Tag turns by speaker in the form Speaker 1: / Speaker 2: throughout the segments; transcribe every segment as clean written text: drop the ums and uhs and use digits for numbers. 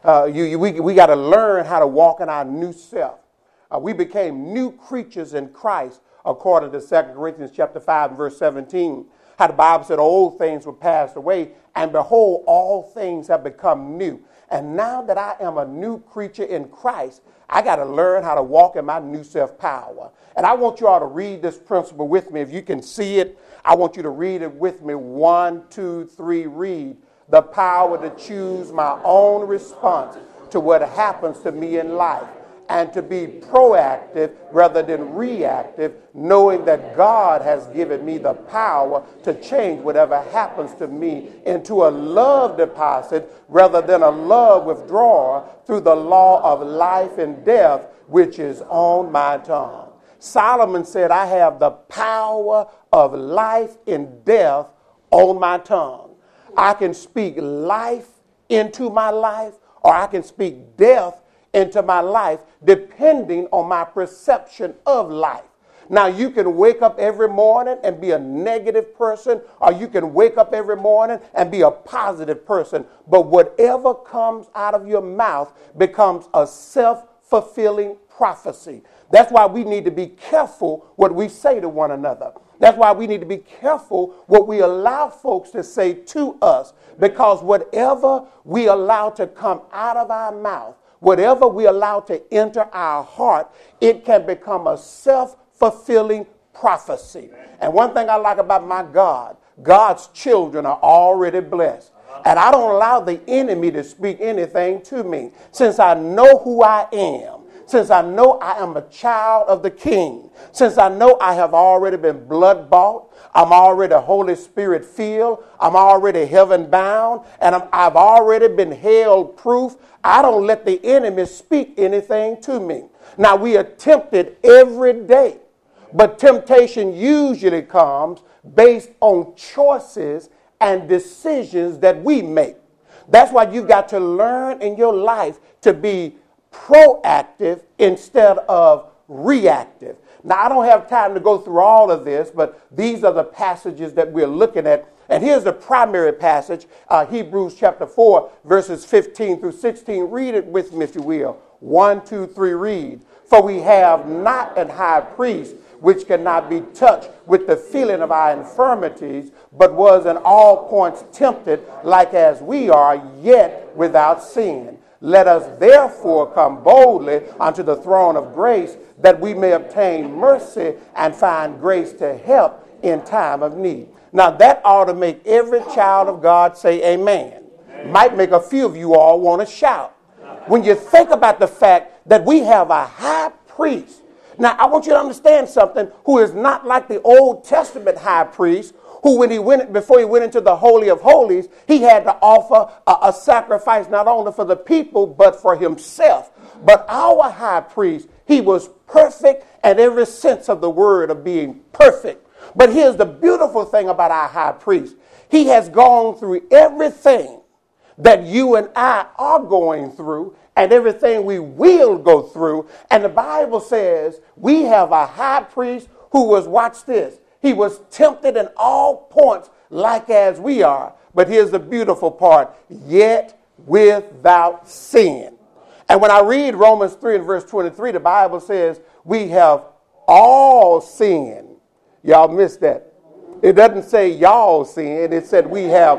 Speaker 1: We got to learn how to walk in our new self. We became new creatures in Christ, according to 2 Corinthians chapter 5 and verse 17. How the Bible said old things were passed away, and behold, all things have become new. And now that I am a new creature in Christ, I got to learn how to walk in my new self-power. And I want you all to read this principle with me. If you can see it, I want you to read it with me. 1, 2, 3, read. The power to choose my own response to what happens to me in life, and to be proactive rather than reactive, knowing that God has given me the power to change whatever happens to me into a love deposit rather than a love withdrawal through the law of life and death, which is on my tongue. Solomon said, I have the power of life and death on my tongue. I can speak life into my life, or I can speak death into my life, depending on my perception of life. Now, you can wake up every morning and be a negative person, or you can wake up every morning and be a positive person. But whatever comes out of your mouth becomes a self-fulfilling prophecy. That's why we need to be careful what we say to one another. That's why we need to be careful what we allow folks to say to us, because whatever we allow to come out of our mouth, whatever we allow to enter our heart, it can become a self-fulfilling prophecy. And one thing I like about my God, God's children are already blessed. And I don't allow the enemy to speak anything to me. Since I know who I am, since I know I am a child of the King, since I know I have already been blood bought, I'm already Holy Spirit filled, I'm already heaven bound, and I've already been held proof, I don't let the enemy speak anything to me. Now, we are tempted every day, but temptation usually comes based on choices and decisions that we make. That's why you've got to learn in your life to be proactive instead of reactive. Now, I don't have time to go through all of this, but these are the passages that we're looking at. And here's the primary passage, Hebrews chapter 4, verses 15 through 16. Read it with me, if you will. 1, 2, 3, read. For we have not an high priest which cannot be touched with the feeling of our infirmities, but was in all points tempted like as we are, yet without sin. Let us therefore come boldly unto the throne of grace, that we may obtain mercy and find grace to help in time of need. Now, that ought to make every child of God say amen. Might make a few of you all want to shout. When you think about the fact that we have a high priest. Now, I want you to understand something, who is not like the Old Testament high priest, who before he went into the Holy of Holies, he had to offer a sacrifice not only for the people, but for himself. But our high priest, he was perfect in every sense of the word of being perfect. But here's the beautiful thing about our high priest. He has gone through everything that you and I are going through, and everything we will go through. And the Bible says we have a high priest who was, watch this, he was tempted in all points like as we are. But here's the beautiful part, yet without sin. And when I read Romans 3 and verse 23, the Bible says we have all sinned. Y'all missed that. It doesn't say y'all sinned. It said we have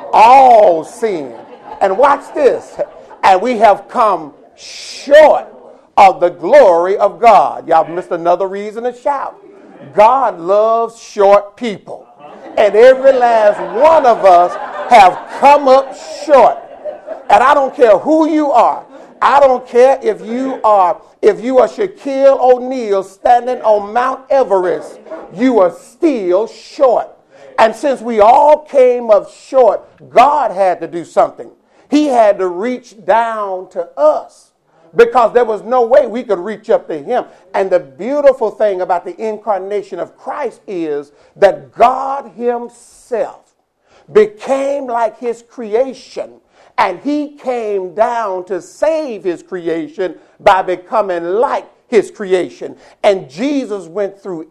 Speaker 1: all sinned. And watch this. And we have come short of the glory of God. Y'all missed another reason to shout. God loves short people. And every last one of us have come up short. And I don't care who you are. I don't care if you are Shaquille O'Neal standing on Mount Everest. You are still short. And since we all came up short, God had to do something. He had to reach down to us, because there was no way we could reach up to him. And the beautiful thing about the incarnation of Christ is that God himself became like his creation, and he came down to save his creation by becoming like his creation. And Jesus went through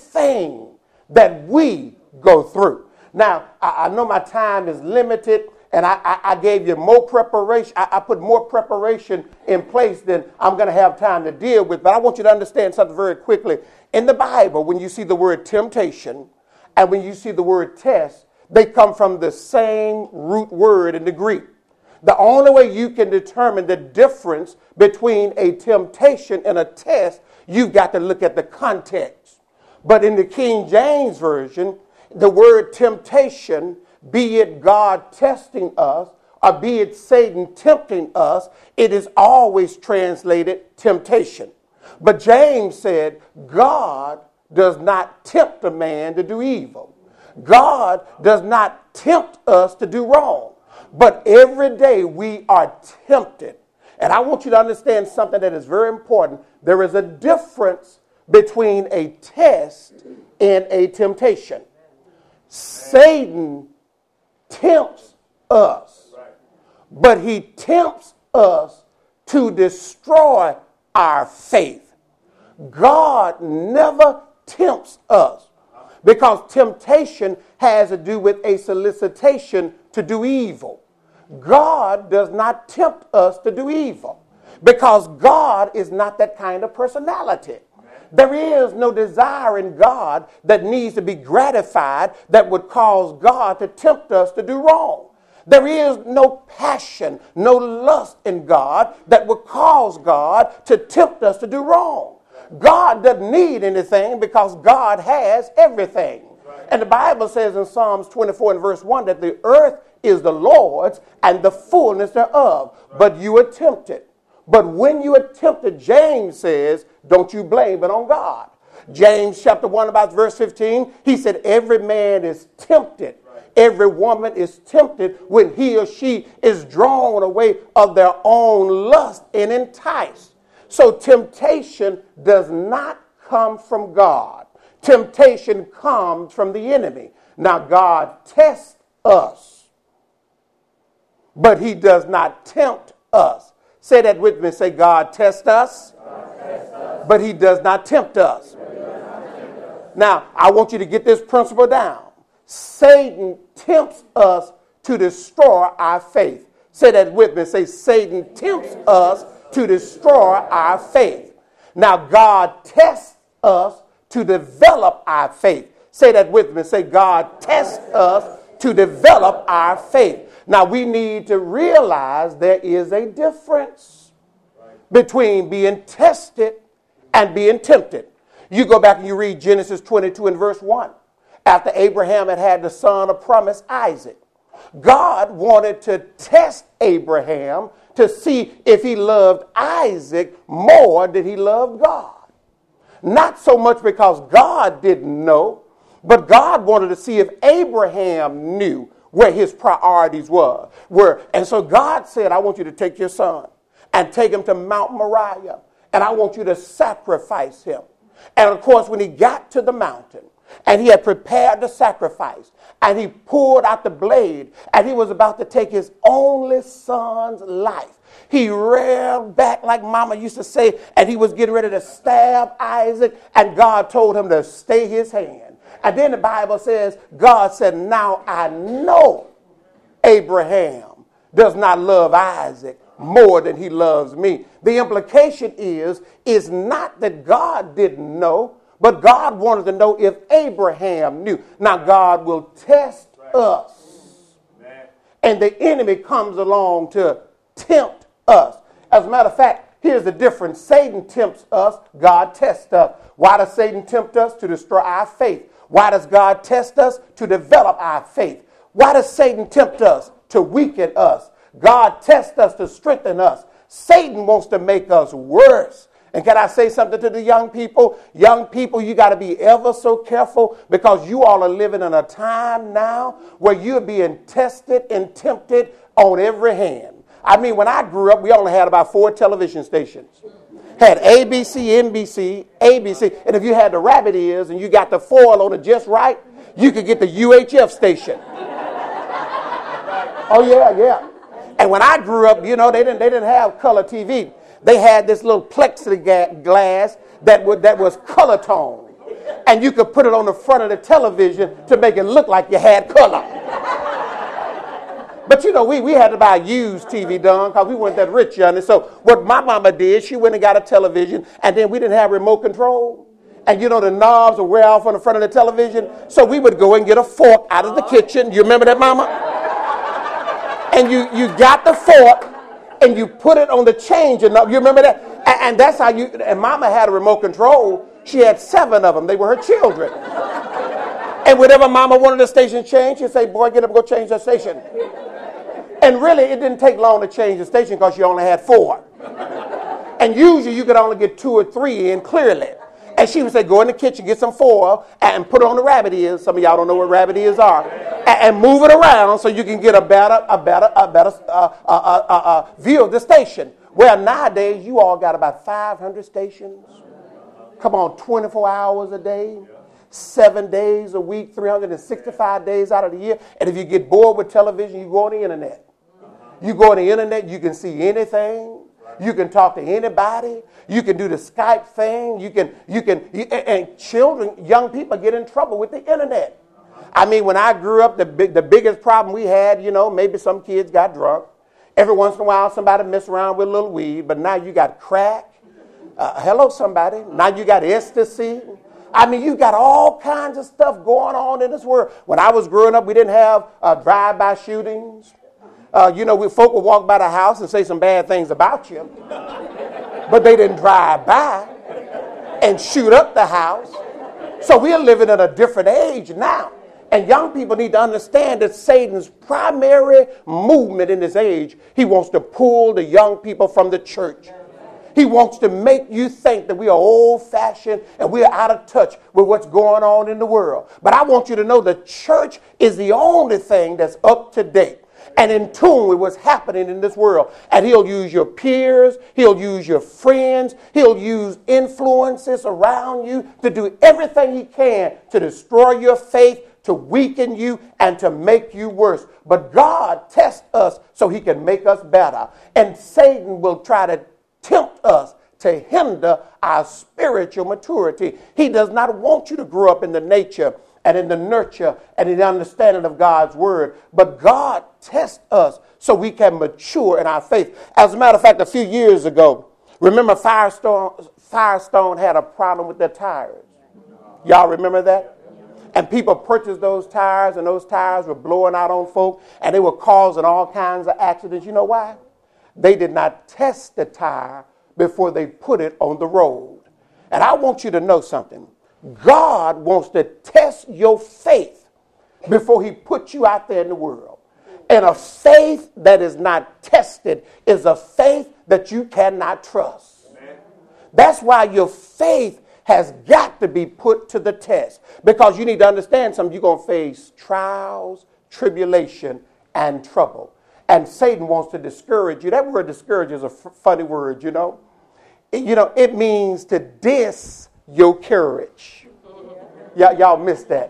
Speaker 1: everything that we go through. Now, I know my time is limited, and I gave you more preparation. I put more preparation in place than I'm going to have time to deal with. But I want you to understand something very quickly. In the Bible, when you see the word temptation and when you see the word test, they come from the same root word in the Greek. The only way you can determine the difference between a temptation and a test, you've got to look at the context. But in the King James Version, the word temptation, be it God testing us or be it Satan tempting us, it is always translated temptation. But James said, God does not tempt a man to do evil. God does not tempt us to do wrong. But every day we are tempted. And I want you to understand something that is very important. There is a difference between a test and a temptation. Satan tempts us, but he tempts us to destroy our faith. God never tempts us because temptation has to do with a solicitation to do evil. God does not tempt us to do evil because God is not that kind of personality. There is no desire in God that needs to be gratified that would cause God to tempt us to do wrong. There is no passion, no lust in God that would cause God to tempt us to do wrong. God doesn't need anything because God has everything. And the Bible says in Psalms 24 and verse 1 that the earth is the Lord's and the fullness thereof, but you are tempted. But when you are tempted, James says, don't you blame it on God. James chapter 1 about verse 15, he said, every man is tempted. Every woman is tempted when he or she is drawn away of their own lust and enticed. So temptation does not come from God. Temptation comes from the enemy. Now God tests us, but he does not tempt us. Say that with me. Say, God tests us, but he does not tempt us. Now, I want you to get this principle down. Satan tempts us to destroy our faith. Say that with me. Say, Satan tempts us to destroy our faith. Now, God tests us to develop our faith. Say that with me. Say, God tests us to develop our faith. Now, we need to realize there is a difference between being tested and being tempted. You go back and you read Genesis 22 and verse 1. After Abraham had the son of promise, Isaac, God wanted to test Abraham to see if he loved Isaac more than he loved God. Not so much because God didn't know, but God wanted to see if Abraham knew where his priorities were. And so God said, I want you to take your son and take him to Mount Moriah, and I want you to sacrifice him. And of course, when he got to the mountain and he had prepared the sacrifice and he pulled out the blade and he was about to take his only son's life, he reared back like mama used to say, and he was getting ready to stab Isaac, and God told him to stay his hand. And then the Bible says, God said, now I know Abraham does not love Isaac more than he loves me. The implication is not that God didn't know, but God wanted to know if Abraham knew. Now God will test us. And the enemy comes along to tempt us. As a matter of fact, here's the difference. Satan tempts us, God tests us. Why does Satan tempt us? To destroy our faith. Why does God test us? To develop our faith. Why does Satan tempt us? To weaken us. God tests us to strengthen us. Satan wants to make us worse. And can I say something to the young people? Young people, you got to be ever so careful because you all are living in a time now where you're being tested and tempted on every hand. I mean, when I grew up, we only had about 4 television stations. Had ABC, NBC, ABC. And if you had the rabbit ears and you got the foil on it just right, you could get the UHF station. Oh, yeah. And when I grew up, you know, they didn't have color TV. They had this little plexiglass that was color tone. And you could put it on the front of the television to make it look like you had color. But you know, we had to buy used TV, Don, because we weren't that rich, young. So what my mama did, she went and got a television, and then we didn't have remote control. And you know, the knobs would wear off on the front of the television. So we would go and get a fork out of the kitchen. You remember that, mama? And you got the fork, and you put it on the changer knob. You remember that? And that's how you, and mama had a remote control. She had 7 of them. They were her children. And whenever mama wanted the station changed, she'd say, boy, get up and go change that station. And really, it didn't take long to change the station because you only had 4. And usually, you could only get 2 or 3 in clearly. And she would say, go in the kitchen, get some foil, and put it on the rabbit ears. Some of y'all don't know what rabbit ears are. And move it around so you can get a better view of the station. Well, nowadays, you all got about 500 stations. Come on, 24 hours a day. 7 days a week, 365 days out of the year. And if you get bored with television, you go on the internet. You go on the internet, you can see anything. You can talk to anybody. You can do the Skype thing. And children, young people get in trouble with the internet. I mean, when I grew up, the biggest problem we had, you know, maybe some kids got drunk. Every once in a while, somebody messed around with a little weed. But now you got crack. Hello, somebody. Now you got ecstasy. I mean, you got all kinds of stuff going on in this world. When I was growing up, we didn't have drive-by shootings. You know, folk would walk by the house and say some bad things about you. But they didn't drive by and shoot up the house. So we're living in a different age now. And young people need to understand that Satan's primary movement in this age, he wants to pull the young people from the church. He wants to make you think that we are old-fashioned and we are out of touch with what's going on in the world. But I want you to know the church is the only thing that's up to date and in tune with what's happening in this world. And he'll use your peers, he'll use your friends, he'll use influences around you to do everything he can to destroy your faith, to weaken you, and to make you worse. But God tests us so he can make us better. And Satan will try to tempt us to hinder our spiritual maturity. He does not want you to grow up in the nature and in the nurture and in the understanding of God's word. But God tests us so we can mature in our faith. As a matter of fact, a few years ago, remember Firestone had a problem with their tires. Y'all remember that? And people purchased those tires, and those tires were blowing out on folk, and they were causing all kinds of accidents. You know why? They did not test the tire before they put it on the road. And I want you to know something. God wants to test your faith before he puts you out there in the world. And a faith that is not tested is a faith that you cannot trust. Amen. That's why your faith has got to be put to the test. Because you need to understand something. You're going to face trials, tribulation, and trouble. And Satan wants to discourage you. That word discourage is a funny word, you know. It means to diss your courage. Y'all missed that.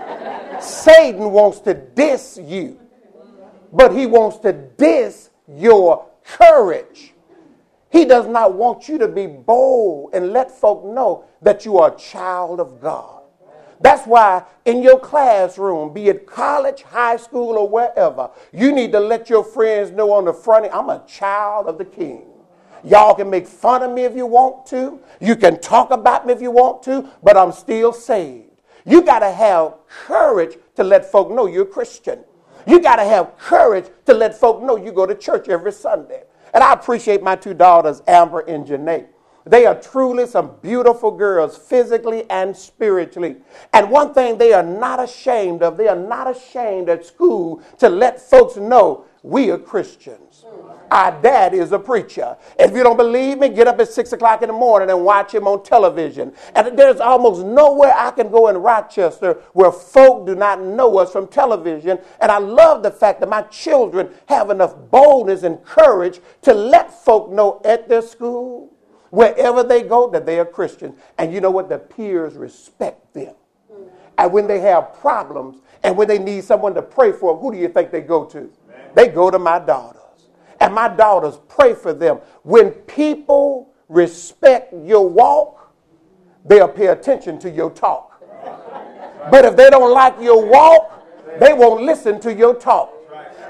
Speaker 1: Satan wants to diss you. But he wants to diss your courage. He does not want you to be bold and let folk know that you are a child of God. That's why in your classroom, be it college, high school, or wherever, you need to let your friends know on the front end, I'm a child of the King. Y'all can make fun of me if you want to. You can talk about me if you want to, but I'm still saved. You got to have courage to let folk know you're a Christian. You got to have courage to let folk know you go to church every Sunday. And I appreciate my 2 daughters, Amber and Janae. They are truly some beautiful girls, physically and spiritually. And one thing they are not ashamed of, they are not ashamed at school to let folks know we are Christians. Our dad is a preacher. If you don't believe me, get up at 6 o'clock in the morning and watch him on television. And there's almost nowhere I can go in Rochester where folk do not know us from television. And I love the fact that my children have enough boldness and courage to let folk know at their school, wherever they go, that they are Christians. And you know what? The peers respect them. And when they have problems and when they need someone to pray for them, who do you think they go to? They go to my daughters. And my daughters pray for them. When people respect your walk, they'll pay attention to your talk. But if they don't like your walk, they won't listen to your talk.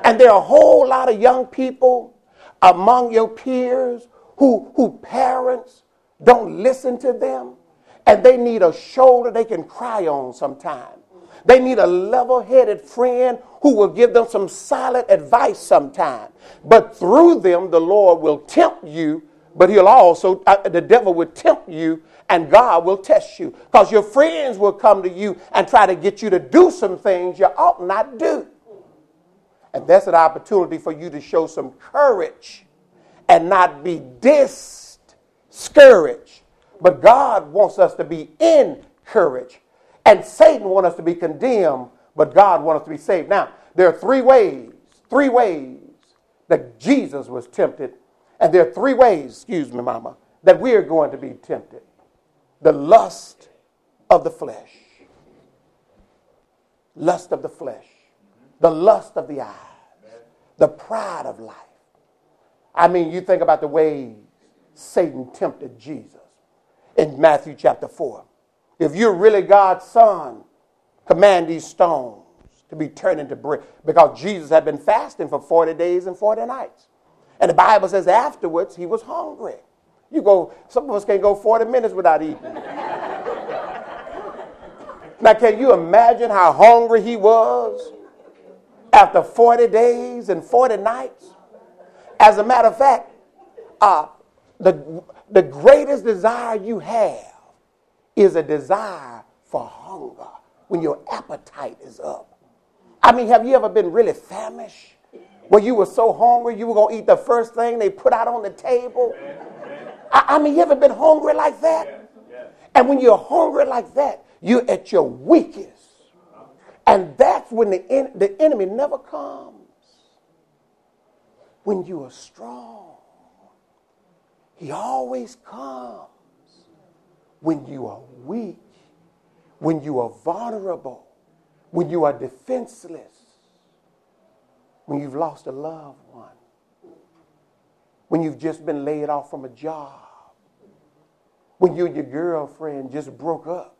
Speaker 1: And there are a whole lot of young people among your peers who parents don't listen to them, and they need a shoulder they can cry on sometime. They need a level-headed friend who will give them some solid advice sometime. But through them, the Lord will tempt you, but he'll also, the devil will tempt you, and God will test you. Because your friends will come to you and try to get you to do some things you ought not do. And that's an opportunity for you to show some courage and not be discouraged. But God wants us to be encouraged. And Satan wants us to be condemned, but God wants us to be saved. Now, there are three ways that Jesus was tempted. And there are three ways, that we are going to be tempted. The lust of the flesh. Lust of the flesh. The lust of the eyes. The pride of life. I mean, you think about the ways Satan tempted Jesus in Matthew chapter 4. If you're really God's son, command these stones to be turned into bread. Because Jesus had been fasting for 40 days and 40 nights. And the Bible says afterwards he was hungry. Some of us can't go 40 minutes without eating. Now, can you imagine how hungry he was after 40 days and 40 nights? As a matter of fact, the greatest desire you have is a desire for hunger when your appetite is up. I mean, have you ever been really famished? Where you were so hungry you were going to eat the first thing they put out on the table? I mean, you ever been hungry like that? And when you're hungry like that, you're at your weakest. And that's when the enemy never comes. When you are strong, he always comes. When you are weak, when you are vulnerable, when you are defenseless, when you've lost a loved one, when you've just been laid off from a job, when you and your girlfriend just broke up.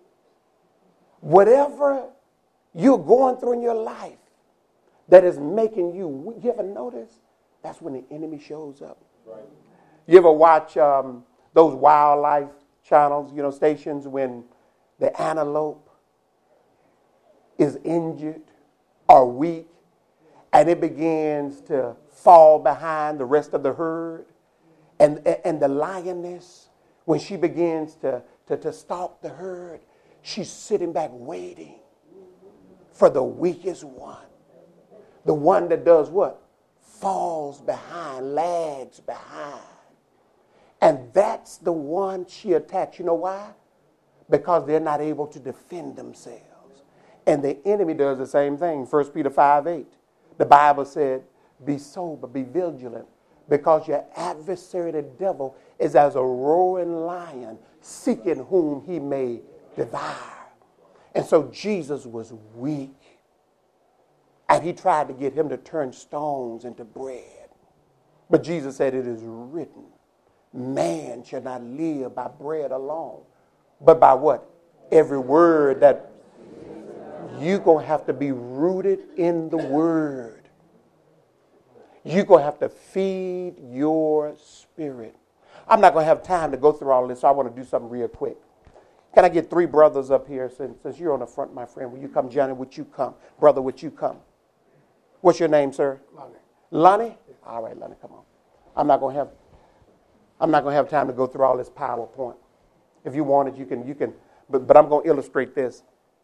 Speaker 1: Whatever you're going through in your life that is making you ever notice? That's when the enemy shows up. Right. You ever watch those wildlife channels, stations, when the antelope is injured or weak and it begins to fall behind the rest of the herd, and the lioness, when she begins to stalk the herd, she's sitting back waiting for the weakest one. The one that does what? Falls behind, lags behind. And that's the one she attacks. You know why? Because they're not able to defend themselves. And the enemy does the same thing. 1 Peter 5:8. The Bible said, be sober, be vigilant, because your adversary, the devil, is as a roaring lion, seeking whom he may devour. And so Jesus was weak. And he tried to get him to turn stones into bread. But Jesus said, it is written, man shall not live by bread alone, but by what? Every word that you're going to have to be rooted in the word. You're going to have to feed your spirit. I'm not going to have time to go through all this, so I want to do something real quick. Can I get three brothers up here? Since you're on the front, my friend, will you come? Johnny, would you come? Brother, would you come? What's your name, sir?
Speaker 2: Lonnie.
Speaker 1: Lonnie? All right, Lonnie, come on. I'm not going to have time to go through all this PowerPoint. If you want it, you can. But I'm going to illustrate this.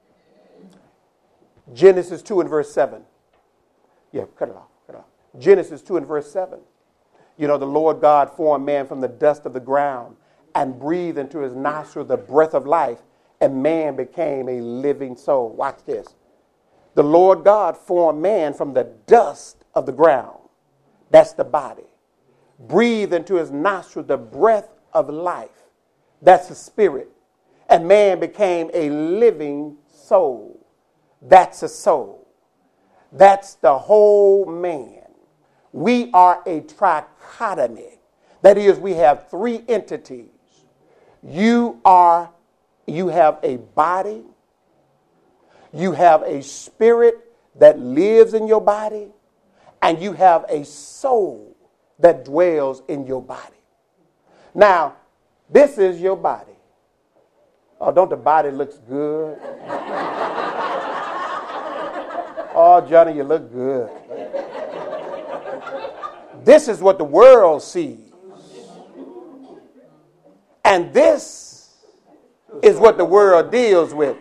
Speaker 1: Genesis 2 and verse 7. Yeah, cut it off. Genesis 2 and verse 7. The Lord God formed man from the dust of the ground and breathed into his nostril the breath of life, and man became a living soul. Watch this. The Lord God formed man from the dust of the ground. That's the body. Breathed into his nostril the breath of life. That's the spirit. And man became a living soul. That's a soul. That's the whole man. We are a trichotomy. That is, we have three entities. You have a body. You have a spirit that lives in your body. and you have a soul that dwells in your body. Now, this is your body. Oh, don't the body looks good? Oh, Johnny, you look good. This is what the world sees. And this is what the world deals with.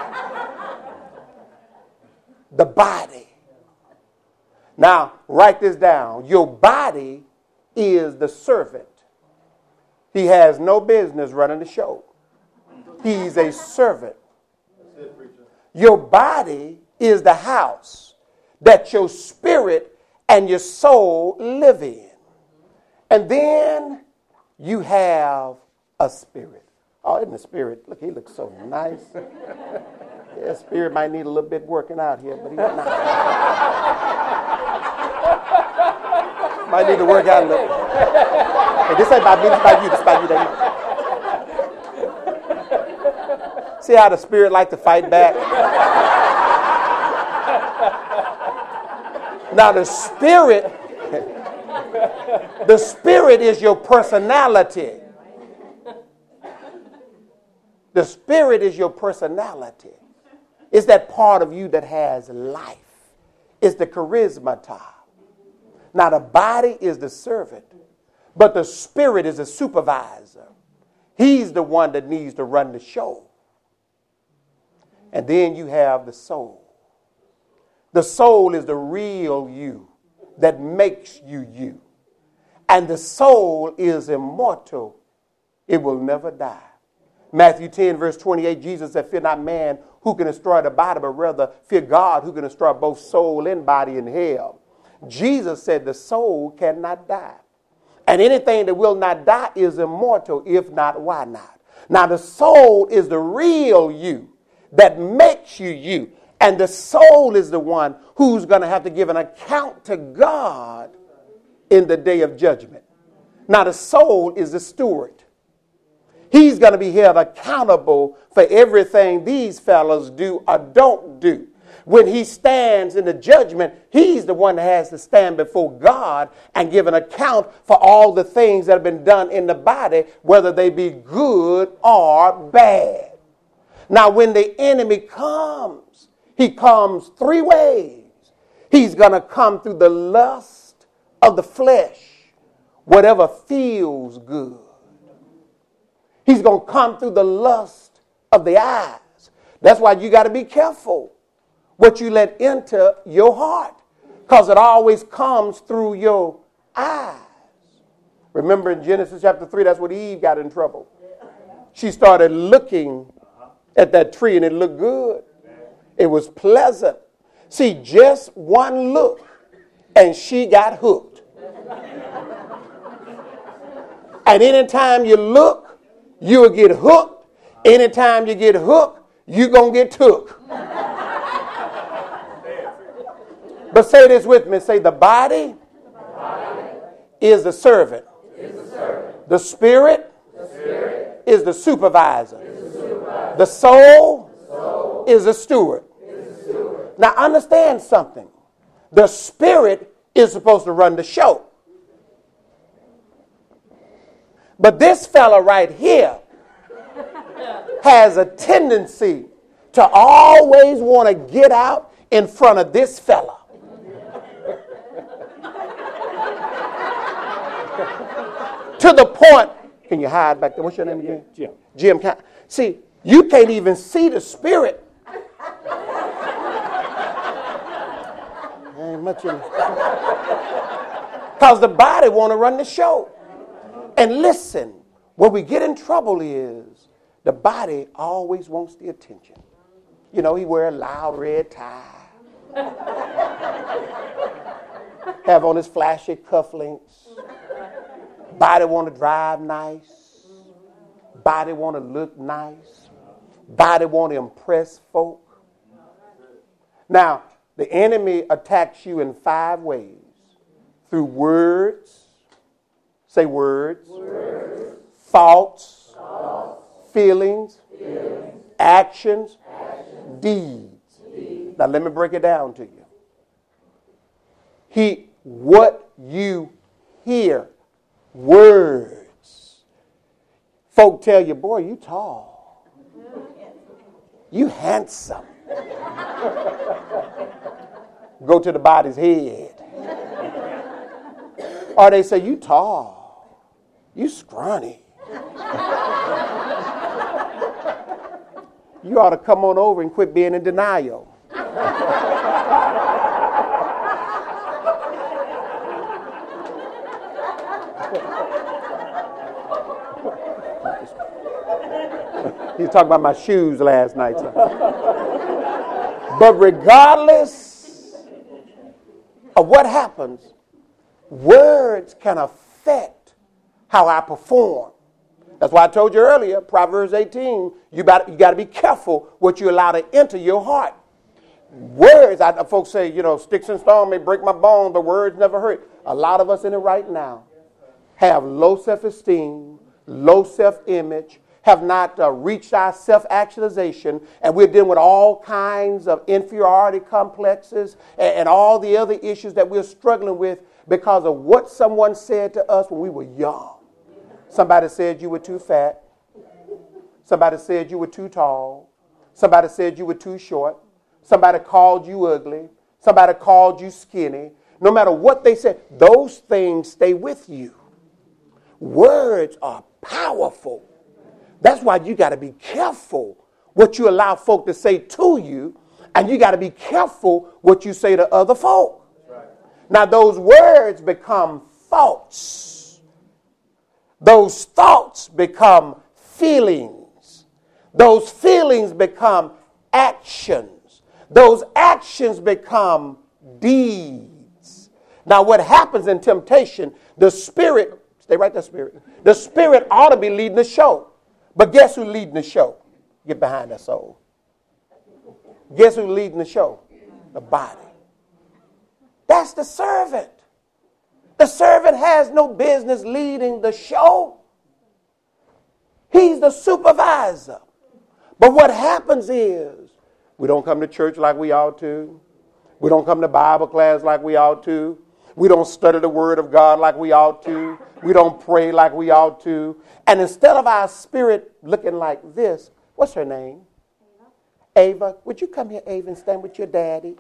Speaker 1: The body. Now, write this down. Your body is the servant. He has no business running the show. He's a servant. Your body is the house that your spirit and your soul live in. And then you have a spirit. Oh, isn't the spirit? Look, he looks so nice. Yeah, spirit might need a little bit working out here, but he's not. Might need to work out a little. Hey, this ain't about me, this about you, this about you. See how the spirit like to fight back? Now the spirit is your personality. The spirit is your personality. It's that part of you that has life. It's the charismata. Now the body is the servant, but the spirit is the supervisor. He's the one that needs to run the show. And then you have the soul. The soul is the real you that makes you you. And the soul is immortal. It will never die. Matthew 10, verse 28, Jesus said, fear not man who can destroy the body, but rather fear God who can destroy both soul and body in hell. Jesus said the soul cannot die. And anything that will not die is immortal. If not, why not? Now the soul is the real you that makes you you. And the soul is the one who's going to have to give an account to God in the day of judgment. Now the soul is the steward. He's going to be held accountable for everything these fellows do or don't do. When he stands in the judgment, he's the one that has to stand before God and give an account for all the things that have been done in the body, whether they be good or bad. Now, when the enemy comes, he comes three ways. He's going to come through the lust of the flesh, whatever feels good. He's going to come through the lust of the eyes. That's why you got to be careful what you let enter your heart, because it always comes through your eyes. Remember in Genesis chapter 3, that's when Eve got in trouble. She started looking at that tree and it looked good. It was pleasant. See, just one look and she got hooked. And anytime you look, you'll get hooked. Anytime you get hooked, you're going to get took. But say this with me. Say the body is the servant. The spirit is the supervisor. The soul is the steward. Now understand something. The spirit is supposed to run the show. But this fella right here has a tendency to always want to get out in front of this fella. To the point, can you hide back there? What's your name again?
Speaker 2: Jim.
Speaker 1: Jim. See, you can't even see the spirit. Ain't much in it. Because the body want to run the show. And listen, where we get in trouble is the body always wants the attention. You know, he wear a loud red tie. Have on his flashy cufflinks. Body want to drive nice. Body want to look nice. Body want to impress folk. Now, the enemy attacks you in 5 ways. Through words. Say words. Thoughts. Feelings. Actions. Deeds. Now, let me break it down to you. what you hear. Words. Folk tell you, boy, you tall. You handsome. Go to the body's head. Or they say, you tall. You scrawny. You ought to come on over and quit being in denial. He was talking about my shoes last night. But regardless of what happens, words can affect how I perform. That's why I told you earlier, Proverbs 18, you got to be careful what you allow to enter your heart. Words, folks say, sticks and stones may break my bones, but words never hurt. A lot of us in it right now have low self-esteem, low self-image, have not reached our self-actualization, and we're dealing with all kinds of inferiority complexes and all the other issues that we're struggling with because of what someone said to us when we were young. Somebody said you were too fat. Somebody said you were too tall. Somebody said you were too short. Somebody called you ugly. Somebody called you skinny. No matter what they said, those things stay with you. Words are powerful. That's why you got to be careful what you allow folk to say to you, and you got to be careful what you say to other folk. Right. Now, those words become thoughts. Those thoughts become feelings. Those feelings become actions. Those actions become deeds. Now, what happens in temptation, the spirit, stay right there, spirit. The spirit ought to be leading the show. But guess who's leading the show? Get behind that soul. Guess who's leading the show? The body. That's the servant. The servant has no business leading the show. He's the supervisor. But what happens is we don't come to church like we ought to. We don't come to Bible class like we ought to. We don't study the Word of God like we ought to. We don't pray like we ought to. And instead of our spirit looking like this, what's her name? Ava. Would you come here, Ava, and stand with your daddy?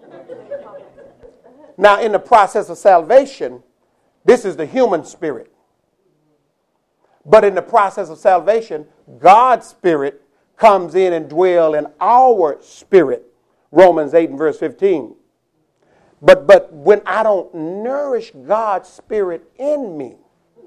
Speaker 1: Now, in the process of salvation, this is the human spirit. But in the process of salvation, God's spirit comes in and dwells in our spirit. Romans 8 and verse 15. But when I don't nourish God's spirit in me,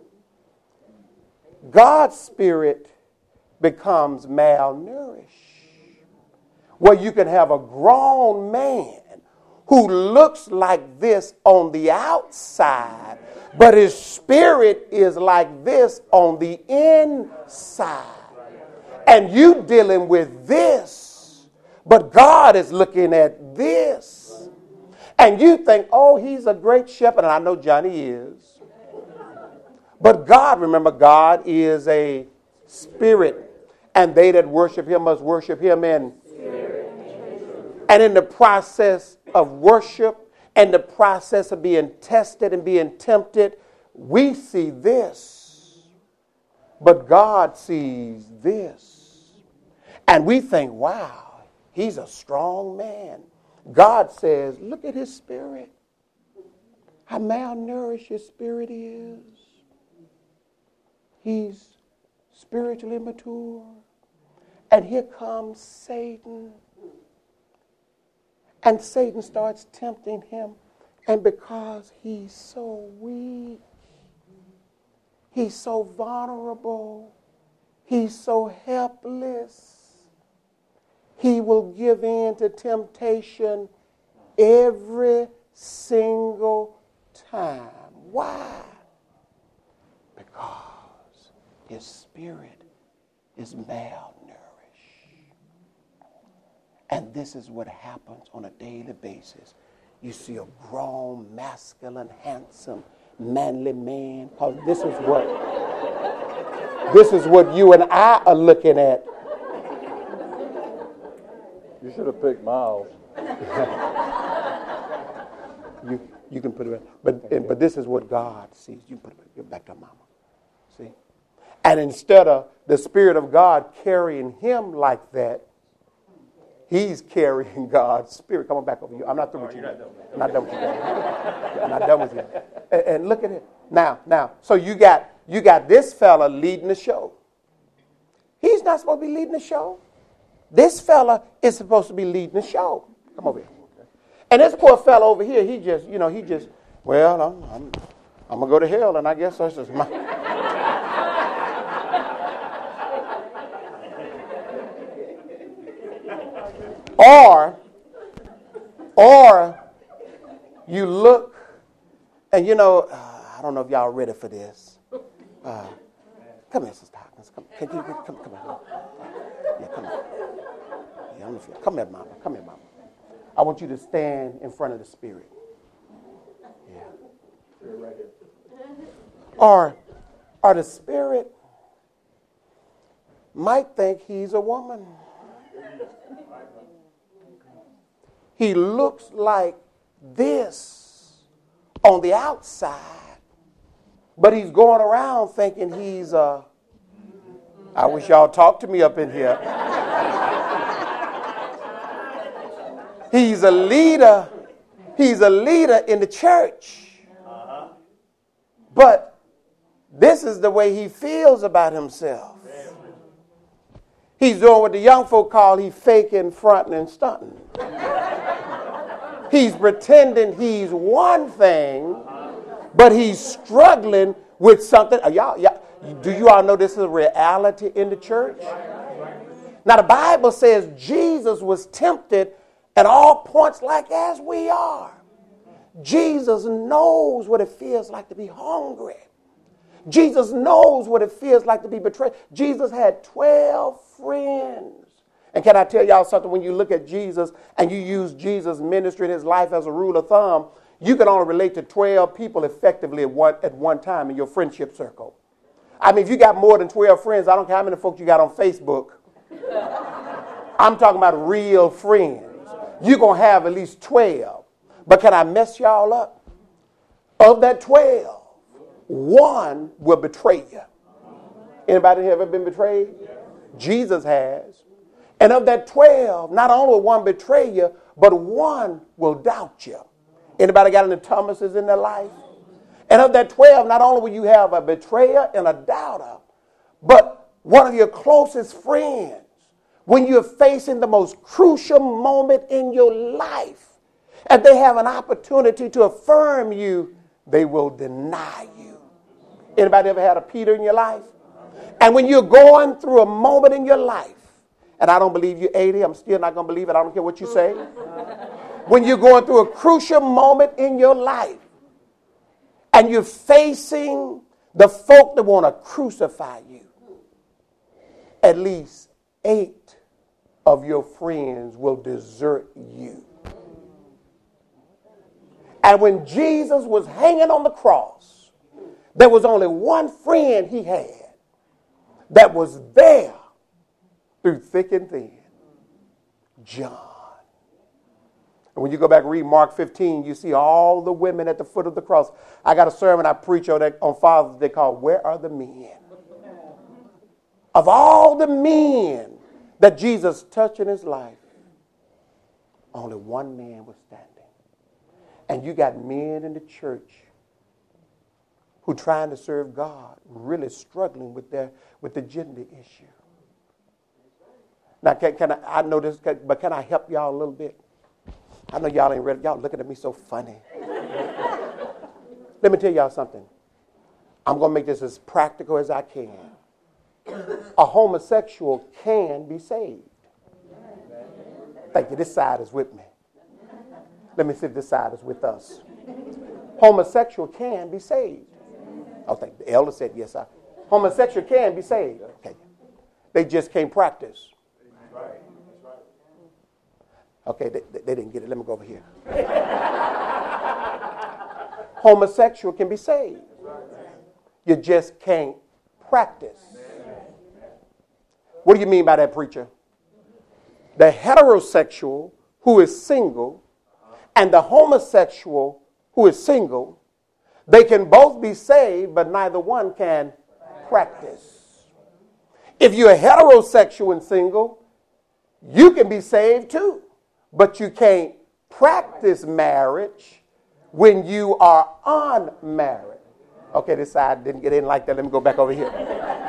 Speaker 1: God's spirit becomes malnourished. Where you can have a grown man who looks like this on the outside, but his spirit is like this on the inside. And you dealing with this, but God is looking at this. And you think, oh, he's a great shepherd, and I know Johnny is. But God, remember, God is a spirit, and they that worship him must worship him in spirit. And in the process of worship and the process of being tested and being tempted, we see this, but God sees this. And we think, wow, he's a strong man. God says, look at his spirit. How malnourished his spirit is. He's spiritually mature. And here comes Satan. And Satan starts tempting him. And because he's so weak, he's so vulnerable, he's so helpless, he will give in to temptation every single time. Why? Because his spirit is malnourished. And this is what happens on a daily basis. You see a grown, masculine, handsome, manly man. Because this is what you and I are looking at.
Speaker 2: You should have picked Miles.
Speaker 1: You can put it back. But this is what God sees. You put it back to mama. See? And instead of the Spirit of God carrying him like that, he's carrying God's Spirit. Come on back over you. I'm not through with you. I'm not done with you. I'm not done with you. And look at it. Now, so you got this fella leading the show. He's not supposed to be leading the show. This fella is supposed to be leading the show. Come over here. And this poor fella over here, he just, well, I'm going to go to hell, and I guess that's just my... Or you look, and I don't know if y'all ready for this. Come here, Sister Hawkins. Come here. Yeah, come here. Yeah, come here, Mama. Come here, Mama. I want you to stand in front of the Spirit. Yeah. Right here. Or the Spirit might think he's a woman. He looks like this on the outside, but he's going around thinking he's I wish y'all talked to me up in here. He's a leader. He's a leader in the church. But this is the way he feels about himself. He's doing what the young folk call he faking, fronting, and stunting. He's pretending he's one thing, but he's struggling with something. Do you all know this is a reality in the church? Now, the Bible says Jesus was tempted at all points like as we are. Jesus knows what it feels like to be hungry. Jesus knows what it feels like to be betrayed. Jesus had 12 friends. And can I tell y'all something? When you look at Jesus and you use Jesus' ministry and his life as a rule of thumb, you can only relate to 12 people effectively at one time in your friendship circle. I mean, if you got more than 12 friends, I don't care how many folks you got on Facebook. I'm talking about real friends. You're going to have at least 12. But can I mess y'all up? Of that 12, one will betray you. Anybody here ever been betrayed? Jesus has. And of that 12, not only will one betray you, but one will doubt you. Anybody got any Thomases in their life? And of that 12, not only will you have a betrayer and a doubter, but one of your closest friends, when you're facing the most crucial moment in your life, and they have an opportunity to affirm you, they will deny you. Anybody ever had a Peter in your life? And when you're going through a moment in your life, and I don't believe you're 80, I'm still not going to believe it, I don't care what you say. When you're going through a crucial moment in your life, and you're facing the folk that want to crucify you, at least 8 of your friends will desert you. And when Jesus was hanging on the cross, there was only one friend he had that was there through thick and thin. John. And when you go back and read Mark 15, you see all the women at the foot of the cross. I got a sermon I preach on Father's Day called Where Are the Men? Of all the men that Jesus touched in his life, only one man was standing. And you got men in the church who trying to serve God, really struggling with the gender issue. Now, I know this, but can I help y'all a little bit? I know y'all ain't ready. Y'all looking at me so funny. Let me tell y'all something. I'm going to make this as practical as I can. A homosexual can be saved. Thank you. This side is with me. Let me see if this side is with us. Homosexual can be saved. Oh, thank you. The elder said yes, sir. Homosexual can be saved. Okay. They just can't practice. Okay, they didn't get it. Let me go over here. Homosexual can be saved. You just can't practice. What do you mean by that, preacher? The heterosexual who is single and the homosexual who is single, they can both be saved, but neither one can practice. If you're heterosexual and single, you can be saved too, but you can't practice marriage when you are unmarried. Okay, this side didn't get in like that. Let me go back over here.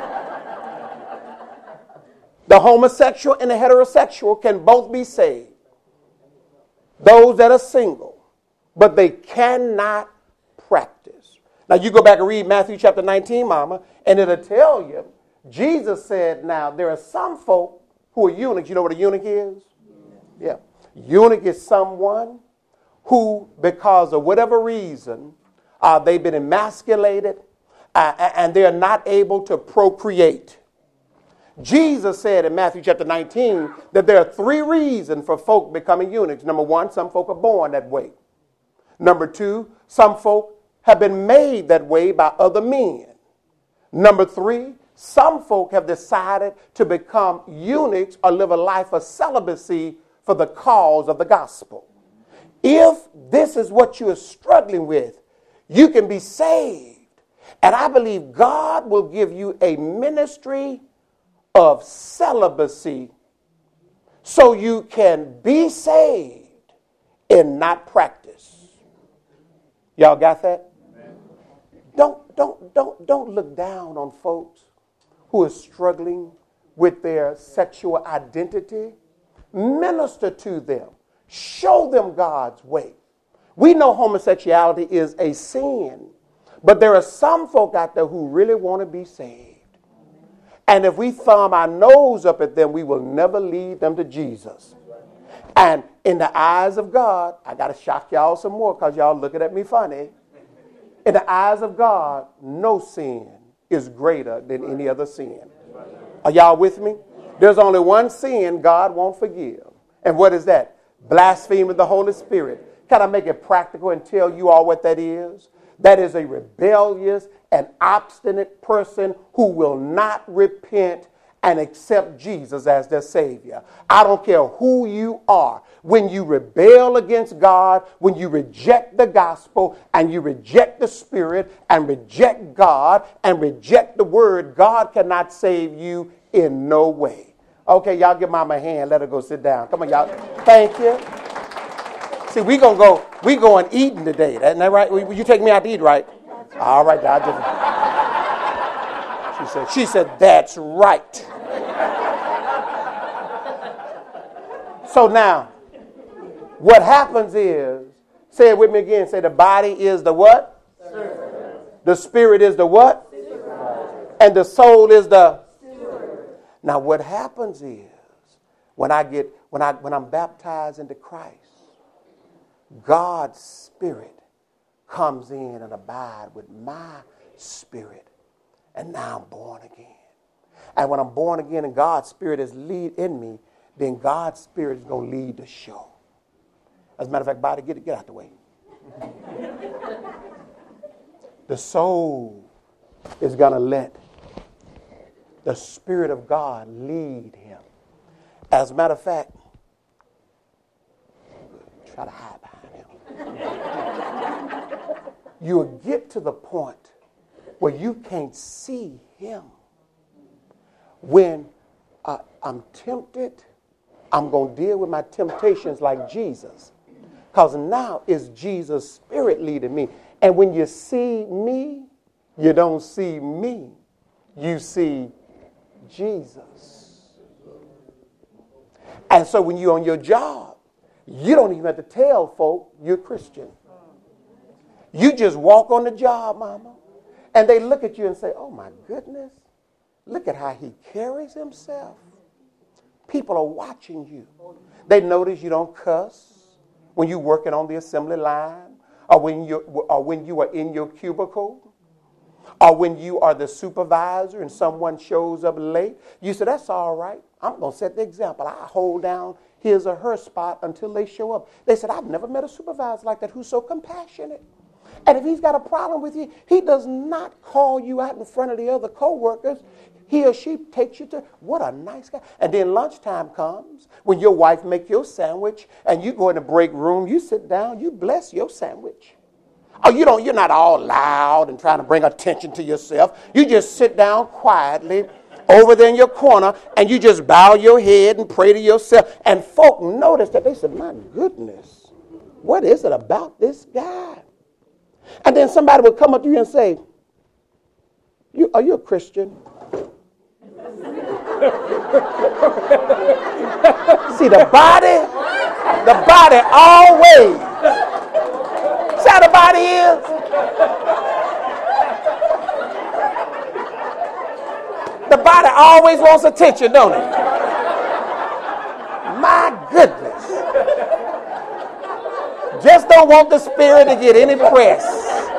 Speaker 1: The homosexual and the heterosexual can both be saved. Those that are single, but they cannot practice. Now you go back and read Matthew chapter 19, mama, and it'll tell you, Jesus said, now there are some folk who are eunuchs. You know what a eunuch is? Yeah. Eunuch is someone who, because of whatever reason, they've been emasculated and they're not able to procreate. Jesus said in Matthew chapter 19 that there are 3 reasons for folk becoming eunuchs. Number 1, some folk are born that way. Number 2, some folk have been made that way by other men. Number 3, some folk have decided to become eunuchs or live a life of celibacy for the cause of the gospel. If this is what you are struggling with, you can be saved. And I believe God will give you a ministry of celibacy so you can be saved and not practice. Y'all got that? Don't look down on folks who are struggling with their sexual identity. Minister to them. Show them God's way. We know homosexuality is a sin, but there are some folk out there who really want to be saved. And if we thumb our nose up at them, we will never lead them to Jesus. And in the eyes of God, I got to shock y'all some more because y'all looking at me funny. In the eyes of God, no sin is greater than any other sin. Are y'all with me? There's only one sin God won't forgive. And what is that? Blaspheming the Holy Spirit. Can I make it practical and tell you all what that is? That is a rebellious and obstinate person who will not repent and accept Jesus as their Savior. I don't care who you are. When you rebel against God, when you reject the gospel and you reject the Spirit and reject God and reject the Word, God cannot save you in no way. Okay, y'all give Mama a hand. Let her go sit down. Come on, y'all. Thank you. See, we going eating today. Isn't that right? Will you take me out to eat, right? All right. She said, that's right. So now, what happens is, say it with me again, say the body is the what? Spirit. The spirit is the what? Spirit. And the soul is the Spirit. Now what happens is, when I'm baptized into Christ, God's Spirit comes in and abides with my spirit. And now I'm born again. And when I'm born again and God's Spirit is lead in me, then God's Spirit is going to lead the show. As a matter of fact, body, get out the way. The soul is going to let the Spirit of God lead him. As a matter of fact, try to hide behind him. You'll get to the point where you can't see him. When I'm tempted, I'm going to deal with my temptations like Jesus. Because now it's Jesus' Spirit leading me. And when you see me, you don't see me. You see Jesus. And so when you're on your job, you don't even have to tell folk you're Christian. You just walk on the job, mama, and they look at you and say, oh my goodness, look at how he carries himself. People are watching you. They notice you don't cuss when you're working on the assembly line, or when you are in your cubicle, or when you are the supervisor and someone shows up late. You say, that's all right. I'm going to set the example. I hold down his or her spot until they show up. They said, I've never met a supervisor like that who's so compassionate. And if he's got a problem with you, he does not call you out in front of the other co-workers. He or she takes you to, what a nice guy. And then lunchtime comes when your wife makes your sandwich and you go in the break room, you sit down, you bless your sandwich. Oh, you're not all loud and trying to bring attention to yourself. You just sit down quietly over there in your corner and you just bow your head and pray to yourself. And folk notice that. They said, my goodness, what is it about this guy? And then somebody would come up to you and say, are you a Christian? See, the body always. See how the body is? The body always wants attention, don't it? My goodness. Just don't want the spirit to get any press.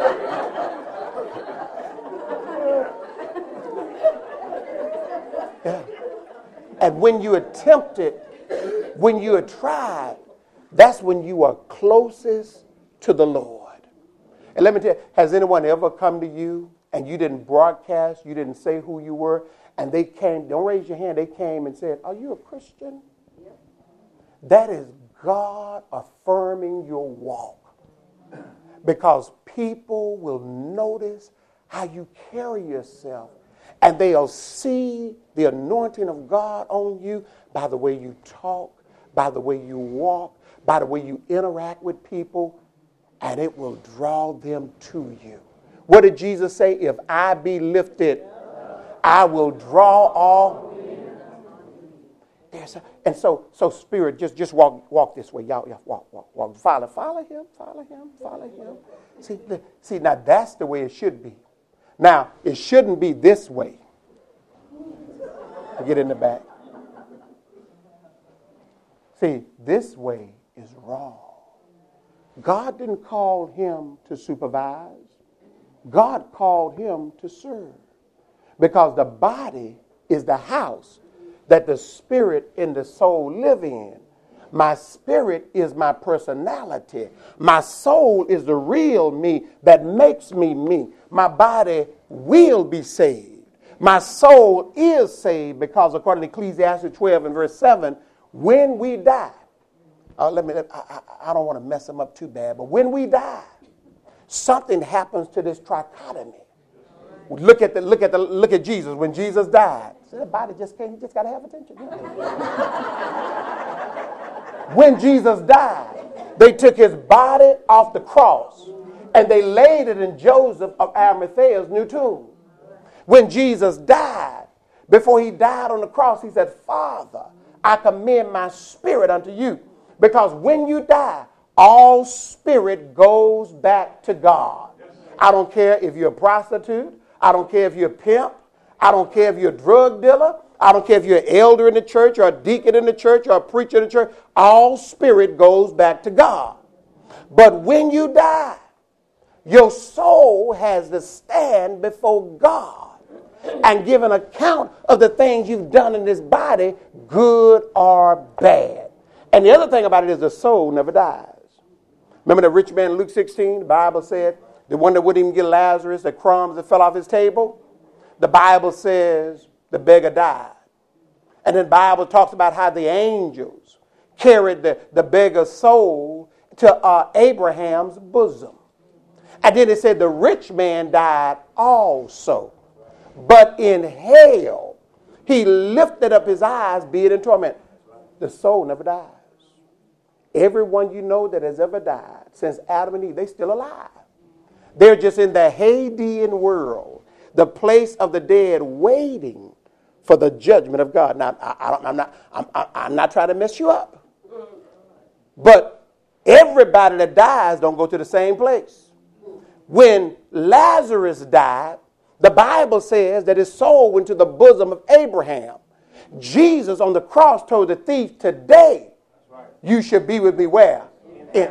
Speaker 1: Yeah. And when you attempt it, when you are tried, that's when you are closest to the Lord. And let me tell you, has anyone ever come to you and you didn't broadcast, you didn't say who you were, and they came, don't raise your hand, they came and said, are you a Christian? Yep. That is God affirming your walk. Because people will notice how you carry yourself, and they'll see the anointing of God on you by the way you talk, by the way you walk, by the way you interact with people, and it will draw them to you. What did Jesus say? If I be lifted, I will draw all. And so Spirit, just walk this way. Y'all walk. Follow him. See, now that's the way it should be. Now, it shouldn't be this way. Get in the back. See, this way is wrong. God didn't call him to supervise. God called him to serve. Because the body is the house that the spirit and the soul live in. My spirit is my personality. My soul is the real me that makes me me. My body will be saved. My soul is saved because according to Ecclesiastes 12 and verse 7, when we die, I don't want to mess them up too bad, but when we die, something happens to this trichotomy. Look at Jesus. When Jesus died, so the body just came. He just got to have attention. When Jesus died, they took his body off the cross and they laid it in Joseph of Arimathea's new tomb. When Jesus died, before he died on the cross, he said, Father, I commend my spirit unto you. Because when you die, all spirit goes back to God. I don't care if you're a prostitute. I don't care if you're a pimp. I don't care if you're a drug dealer. I don't care if you're an elder in the church or a deacon in the church or a preacher in the church. All spirit goes back to God. But when you die, your soul has to stand before God and give an account of the things you've done in this body, good or bad. And the other thing about it is the soul never dies. Remember the rich man in Luke 16? The Bible said the one that wouldn't even get Lazarus, the crumbs that fell off his table. The Bible says the beggar died. And then the Bible talks about how the angels carried the beggar's soul to Abraham's bosom. And then it said the rich man died also. But in hell, he lifted up his eyes, being in torment. The soul never dies. Everyone you know that has ever died since Adam and Eve, they're still alive. They're just in the Hadean world, the place of the dead, waiting for the judgment of God. Now, I'm not trying to mess you up. But everybody that dies don't go to the same place. When Lazarus died, the Bible says that his soul went to the bosom of Abraham. Jesus on the cross told the thief, today you should be with me where? In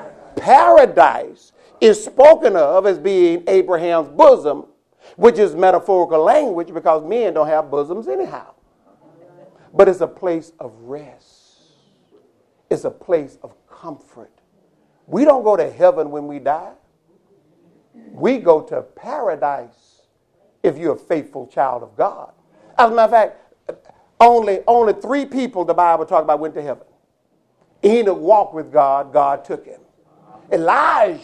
Speaker 1: paradise is spoken of as being Abraham's bosom, which is metaphorical language because men don't have bosoms anyhow. But it's a place of rest. It's a place of comfort. We don't go to heaven when we die. We go to paradise if you're a faithful child of God. As a matter of fact, only 3 people the Bible talks about went to heaven. Enoch walked with God. God took him. Elijah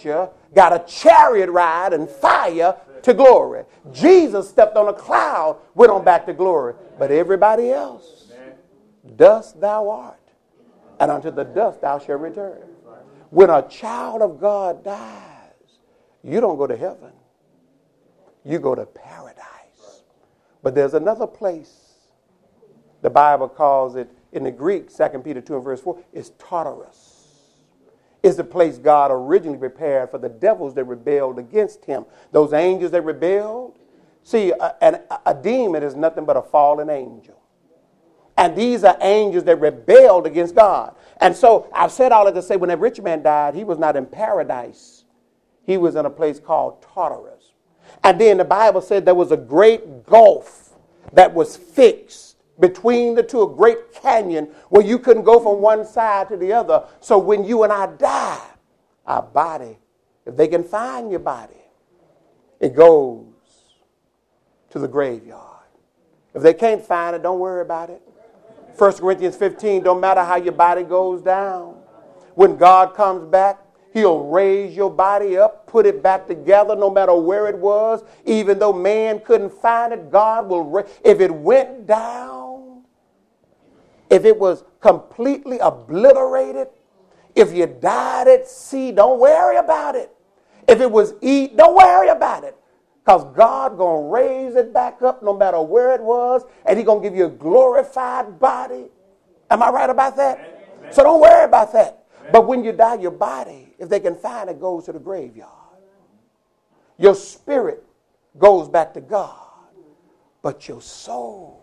Speaker 1: got a chariot ride and fire to glory. Jesus stepped on a cloud, went on back to glory. But everybody else, dust thou art, and unto the dust thou shalt return. When a child of God dies, you don't go to heaven. You go to paradise. But there's another place. The Bible calls it, in the Greek, 2 Peter 2 and verse 4, is Tartarus. It's the place God originally prepared for the devils that rebelled against him. Those angels that rebelled. See, a demon is nothing but a fallen angel. And these are angels that rebelled against God. And so I've said all that to say when that rich man died, he was not in paradise. He was in a place called Tartarus. And then the Bible said there was a great gulf that was fixed between the two, a great canyon where you couldn't go from one side to the other. So when you and I die, our body, if they can find your body, it goes to the graveyard. If they can't find it, don't worry about it. 1 Corinthians 15, don't matter how your body goes down. When God comes back, he'll raise your body up, put it back together no matter where it was. Even though man couldn't find it, God will if it went down, if it was completely obliterated, if you died at sea, don't worry about it. If it was eaten, don't worry about it. Because God going to raise it back up no matter where it was, and he's going to give you a glorified body. Am I right about that? Amen. So don't worry about that. Amen. But when you die, your body, if they can find it, goes to the graveyard. Your spirit goes back to God, but your soul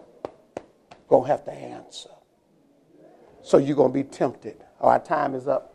Speaker 1: going to have to answer. So you're going to be tempted. Our time is up.